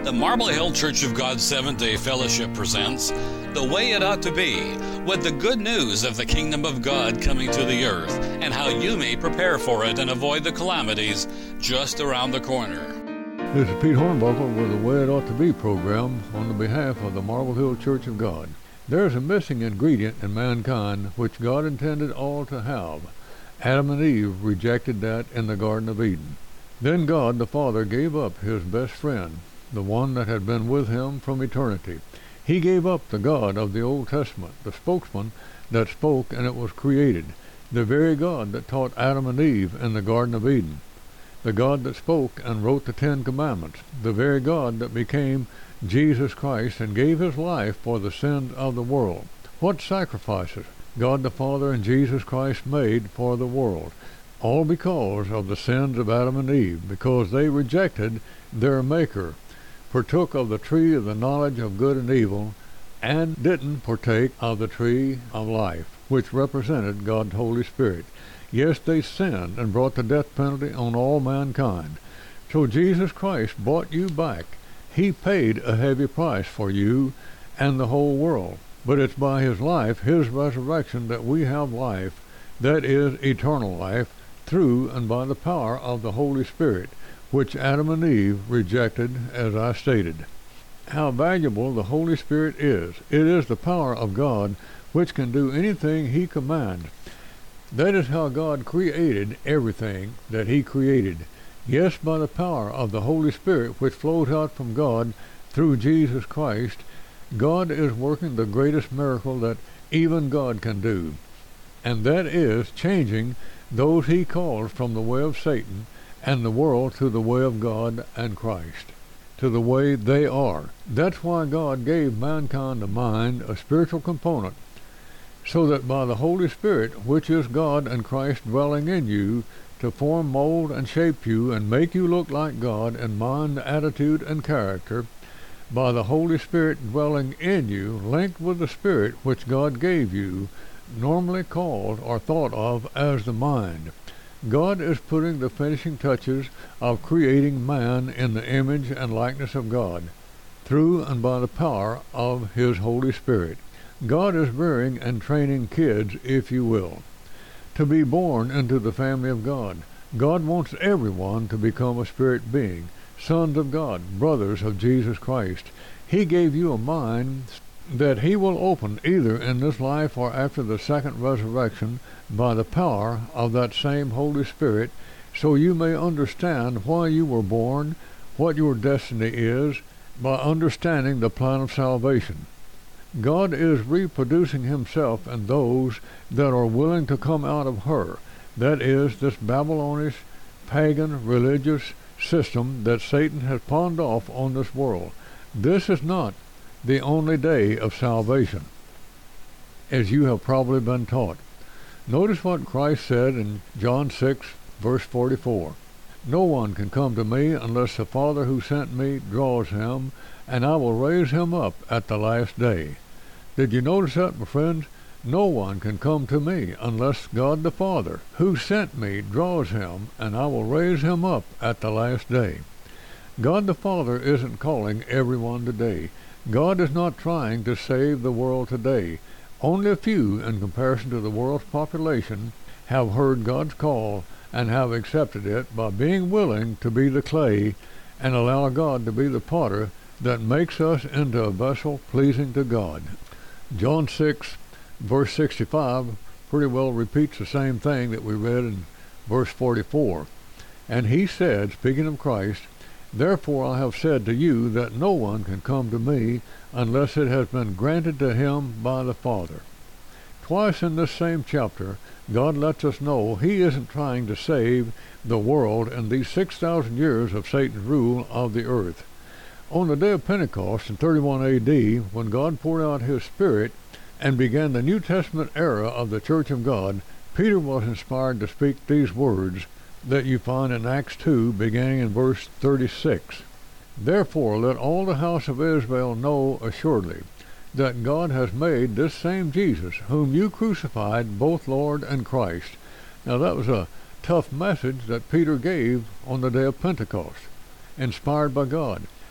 The Marble Hill Church of God Seventh-day Fellowship presents The Way It Ought to Be, with the good news of the kingdom of God coming to the earth and how you may prepare for it and avoid the calamities just around the corner. This is Pete Hornbuckle with The Way It Ought to Be program on the behalf of the Marble Hill Church of God. There is a missing ingredient in mankind which God intended all to have. Adam and Eve rejected that in the Garden of Eden. Then God the Father gave up his best friend, the one that had been with him from eternity. He gave up the God of the Old Testament, the spokesman that spoke and it was created, the very God that taught Adam and Eve in the Garden of Eden, the God that spoke and wrote the Ten Commandments, the very God that became Jesus Christ and gave his life for the sins of the world. What sacrifices God the Father and Jesus Christ made for the world, all because of the sins of Adam and Eve, because they rejected their Maker, partook of the tree of the knowledge of good and evil, and didn't partake of the tree of life, which represented God's Holy Spirit. Yes, they sinned and brought the death penalty on all mankind. So Jesus Christ bought you back. He paid a heavy price for you and the whole world. But it's by his life, his resurrection, that we have life, that is eternal life, through and by the power of the Holy Spirit, which Adam and Eve rejected, as I stated. How valuable the Holy Spirit is. It is the power of God which can do anything he commands. That is how God created everything that he created. Yes, by the power of the Holy Spirit which flows out from God through Jesus Christ, God is working the greatest miracle that even God can do. And that is changing those he calls from the way of Satan and the world to the way of God and Christ, to the way they are. That's why God gave mankind a mind, a spiritual component, so that by the Holy Spirit, which is God and Christ dwelling in you, to form, mold, and shape you and make you look like God in mind, attitude, and character, by the Holy Spirit dwelling in you, linked with the Spirit which God gave you, normally called or thought of as the mind. God is putting the finishing touches of creating man in the image and likeness of God, through and by the power of his Holy Spirit. God is rearing and training kids, if you will, to be born into the family of God. God wants everyone to become a spirit being, sons of God, brothers of Jesus Christ. He gave you a mind that he will open either in this life or after the second resurrection by the power of that same Holy Spirit, so you may understand why you were born, what your destiny is, by understanding the plan of salvation. God is reproducing himself in those that are willing to come out of her, that is, this Babylonish, pagan, religious system that Satan has pawned off on this world. This is not the only day of salvation, as you have probably been taught. Notice what Christ said in John 6, verse 44. No one can come to me unless the Father who sent me draws him, and I will raise him up at the last day. Did you notice that, my friends? No one can come to me unless God the Father who sent me draws him, and I will raise him up at the last day. God the Father isn't calling everyone today. God is not trying to save the world today. Only a few, in comparison to the world's population, have heard God's call and have accepted it by being willing to be the clay and allow God to be the potter that makes us into a vessel pleasing to God. John 6, verse 65 pretty well repeats the same thing that we read in verse 44. And he said, speaking of Christ, Therefore I have said to you that no one can come to me unless it has been granted to him by the Father. Twice in this same chapter, God lets us know he isn't trying to save the world in these 6,000 years of Satan's rule of the earth. On the day of Pentecost in 31 A.D., when God poured out his Spirit and began the New Testament era of the Church of God, Peter was inspired to speak these words that you find in Acts 2, beginning in verse 36. Therefore let all the house of Israel know assuredly that God has made this same Jesus, whom you crucified, both Lord and Christ. Now that was a tough message that Peter gave on the day of Pentecost, inspired by God.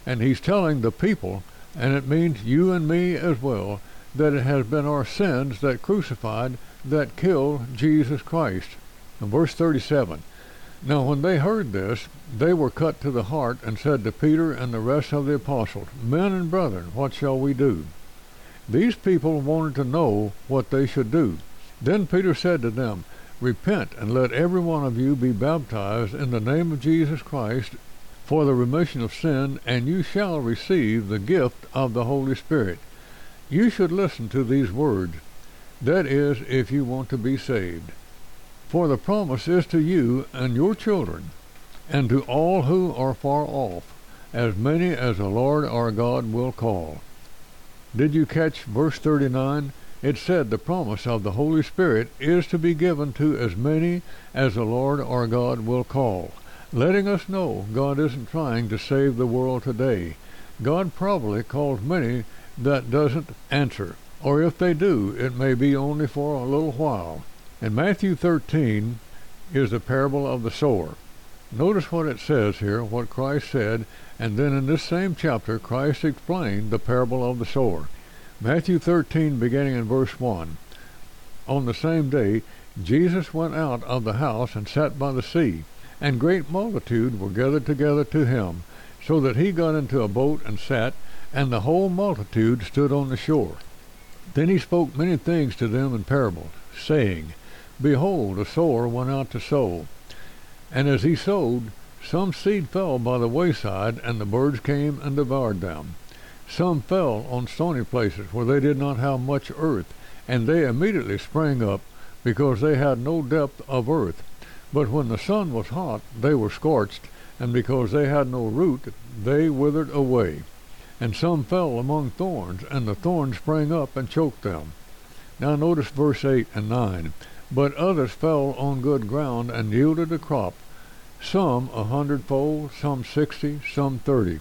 And he's telling the people, and it means you and me as well, that it has been our sins that crucified, that killed Jesus Christ. In verse 37, now when they heard this, they were cut to the heart, and said to Peter and the rest of the apostles, Men and brethren, what shall we do? These people wanted to know what they should do. Then Peter said to them, Repent, and let every one of you be baptized in the name of Jesus Christ for the remission of sin, and you shall receive the gift of the Holy Spirit. You should listen to these words, that is, if you want to be saved. For the promise is to you and your children, and to all who are far off, as many as the Lord our God will call. Did you catch verse 39? It said the promise of the Holy Spirit is to be given to as many as the Lord our God will call, letting us know God isn't trying to save the world today. God probably calls many that doesn't answer, or if they do, it may be only for a little while. In Matthew 13 is the parable of the sower. Notice what it says here, what Christ said, and then in this same chapter Christ explained the parable of the sower. Matthew 13, beginning in verse 1. On the same day Jesus went out of the house and sat by the sea, and great multitude were gathered together to him, so that he got into a boat and sat, and the whole multitude stood on the shore. Then he spoke many things to them in parables, saying, Behold, a sower went out to sow. And as he sowed, some seed fell by the wayside, and the birds came and devoured them. Some fell on stony places where they did not have much earth, and they immediately sprang up, because they had no depth of earth. But when the sun was hot, they were scorched, and because they had no root, they withered away. And some fell among thorns, and the thorns sprang up and choked them. Now notice verse 8 and 9. But others fell on good ground and yielded a crop, some 100-fold, some 60, some 30.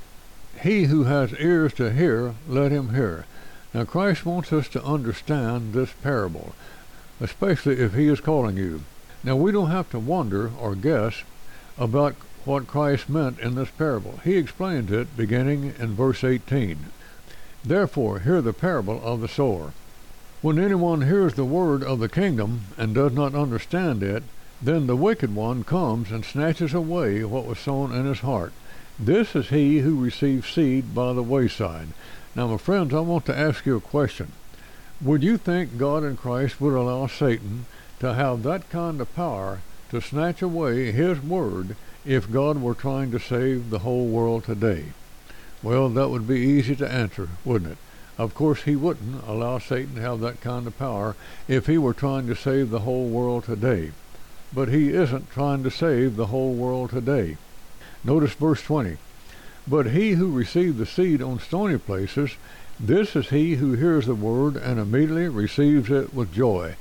He who has ears to hear, let him hear. Now Christ wants us to understand this parable, especially if he is calling you. Now we don't have to wonder or guess about what Christ meant in this parable. He explains it beginning in verse 18. Therefore hear the parable of the sower. When anyone hears the word of the kingdom and does not understand it, then the wicked one comes and snatches away what was sown in his heart. This is he who receives seed by the wayside. Now, my friends, I want to ask you a question. Would you think God and Christ would allow Satan to have that kind of power to snatch away his word if God were trying to save the whole world today? Well, that would be easy to answer, wouldn't it? Of course, he wouldn't allow Satan to have that kind of power if he were trying to save the whole world today. But he isn't trying to save the whole world today. Notice verse 20. But he who received the seed on stony places, this is he who hears the word and immediately receives it with joy.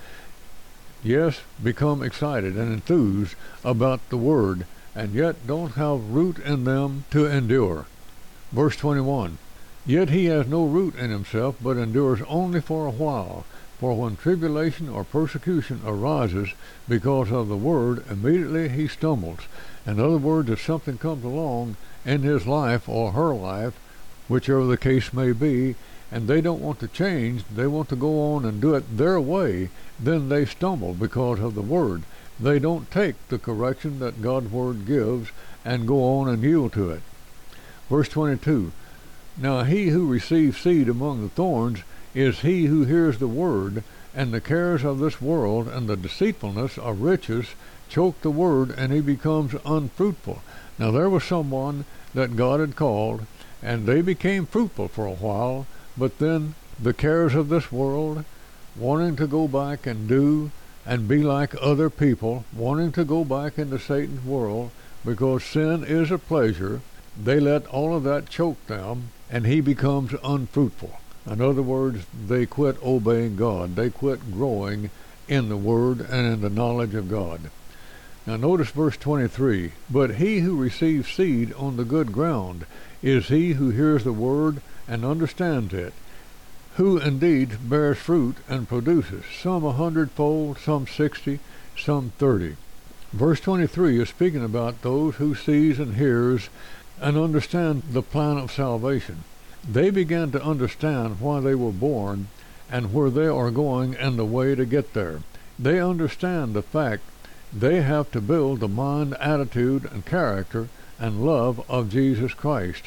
Yes, become excited and enthused about the word, and yet don't have root in them to endure. Verse 21. Yet he has no root in himself, but endures only for a while. For when tribulation or persecution arises because of the word, immediately he stumbles. In other words, if something comes along in his life or her life, whichever the case may be, and they don't want to change, they want to go on and do it their way, then they stumble because of the word. They don't take the correction that God's word gives and go on and yield to it. Verse 22. Now he who receives seed among the thorns is he who hears the word, and the cares of this world and the deceitfulness of riches choke the word, and he becomes unfruitful. Now there was someone that God had called, and they became fruitful for a while, but then the cares of this world, wanting to go back and do and be like other people, wanting to go back into Satan's world, because sin is a pleasure, they let all of that choke them, and he becomes unfruitful. In other words, they quit obeying God. They quit growing in the Word and in the knowledge of God. Now notice verse 23. But he who receives seed on the good ground is he who hears the Word and understands it, who indeed bears fruit and produces, some 100-fold, some 60, some 30. Verse 23 is speaking about those who sees and hears and understand the plan of salvation. They began to understand why they were born and where they are going and the way to get there. They understand the fact they have to build the mind, attitude, and character and love of Jesus Christ.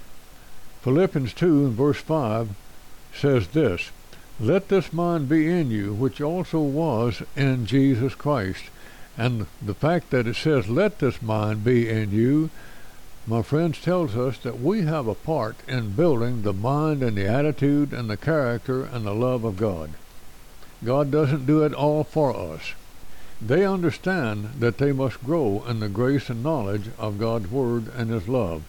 Philippians 2 and verse 5 says this, "Let this mind be in you, which also was in Jesus Christ." And the fact that it says, "Let this mind be in you," my friends, tells us that we have a part in building the mind and the attitude and the character and the love of God. God doesn't do it all for us. They understand that they must grow in the grace and knowledge of God's Word and His love.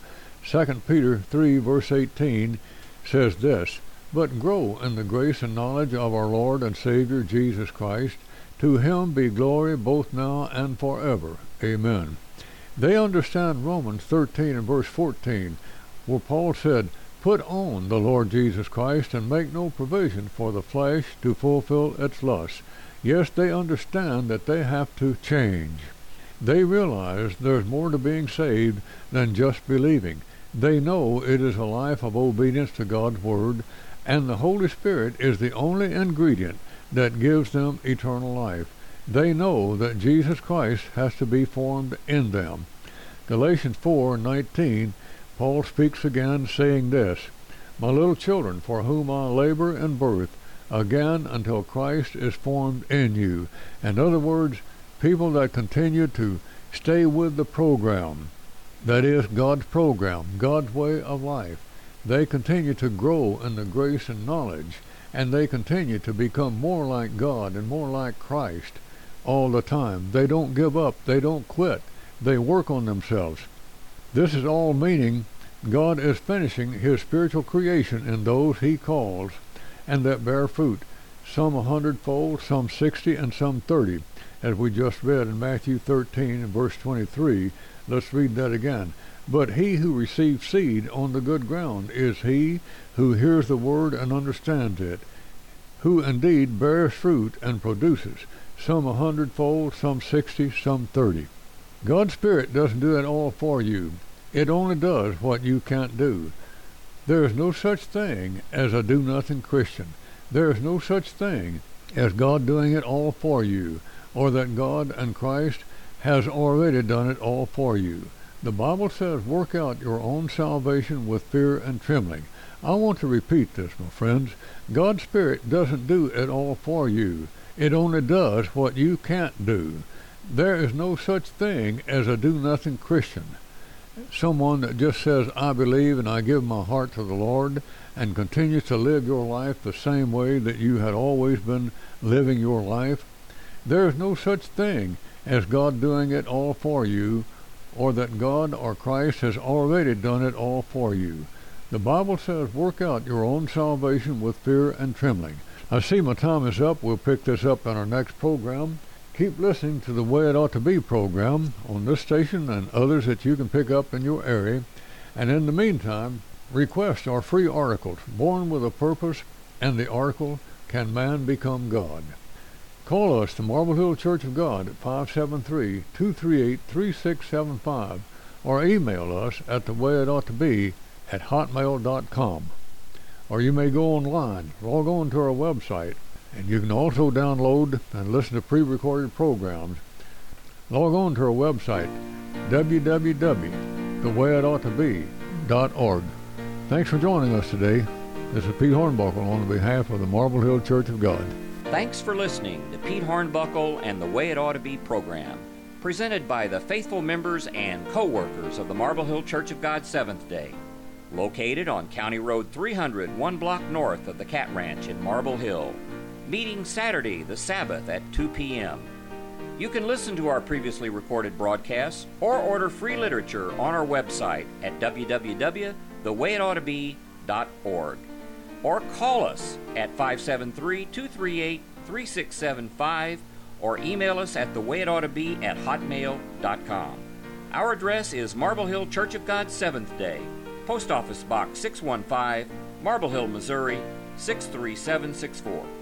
2 Peter 3 verse 18 says this, "But grow in the grace and knowledge of our Lord and Savior Jesus Christ. To Him be glory both now and forever. Amen." They understand Romans 13 and verse 14, where Paul said, "Put on the Lord Jesus Christ and make no provision for the flesh to fulfill its lusts." Yes, they understand that they have to change. They realize there's more to being saved than just believing. They know it is a life of obedience to God's Word, and the Holy Spirit is the only ingredient that gives them eternal life. They know that Jesus Christ has to be formed in them. Galatians 4:19, Paul speaks again, saying this, "My little children, for whom I labor in birth, again until Christ is formed in you." In other words, people that continue to stay with the program, that is God's program, God's way of life, they continue to grow in the grace and knowledge, and they continue to become more like God and more like Christ all the time. They don't give up. They don't quit. They work on themselves. This is all meaning God is finishing His spiritual creation in those He calls and that bear fruit, some 100-fold, some 60, and some 30, as we just read in Matthew 13 and verse 23. Let's read that again. "But he who receives seed on the good ground is he who hears the word and understands it, who indeed bears fruit and produces, some 100-fold, some 60, some 30. God's Spirit doesn't do it all for you. It only does what you can't do. There is no such thing as a do-nothing Christian. There is no such thing as God doing it all for you, or that God and Christ has already done it all for you. The Bible says, "Work out your own salvation with fear and trembling." I want to repeat this, my friends. God's Spirit doesn't do it all for you. It only does what you can't do. There is no such thing as a do-nothing Christian. Someone that just says, "I believe and I give my heart to the Lord," and continues to live your life the same way that you had always been living your life. There is no such thing as God doing it all for you, or that God or Christ has already done it all for you. The Bible says, "Work out your own salvation with fear and trembling." I see my time is up. We'll pick this up in our next program. Keep listening to the Way It Ought to Be program on this station and others that you can pick up in your area. And in the meantime, request our free articles, Born with a Purpose, and the article, "Can Man Become God?" Call us, the Marble Hill Church of God, at 573-238-3675, or email us at thewayitoughtobe@hotmail.com. Or you may go online, log on to our website, and you can also download and listen to pre-recorded programs. Log on to our website, www.thewayitoughtobe.org. Thanks for joining us today. This is Pete Hornbuckle on behalf of the Marble Hill Church of God. Thanks for listening to Pete Hornbuckle and the Way It Ought to Be program, presented by the faithful members and co-workers of the Marble Hill Church of God Seventh-day, located on County Road 300, 1 block north of the Cat Ranch in Marble Hill. Meeting Saturday, the Sabbath, at 2 p.m. You can listen to our previously recorded broadcasts or order free literature on our website at www.thewayitoughtobe.org. Or call us at 573-238-3675 or email us at thewayitoughtobe@hotmail.com. Our address is Marble Hill Church of God Seventh-day, Post Office Box 615, Marble Hill, Missouri 63764.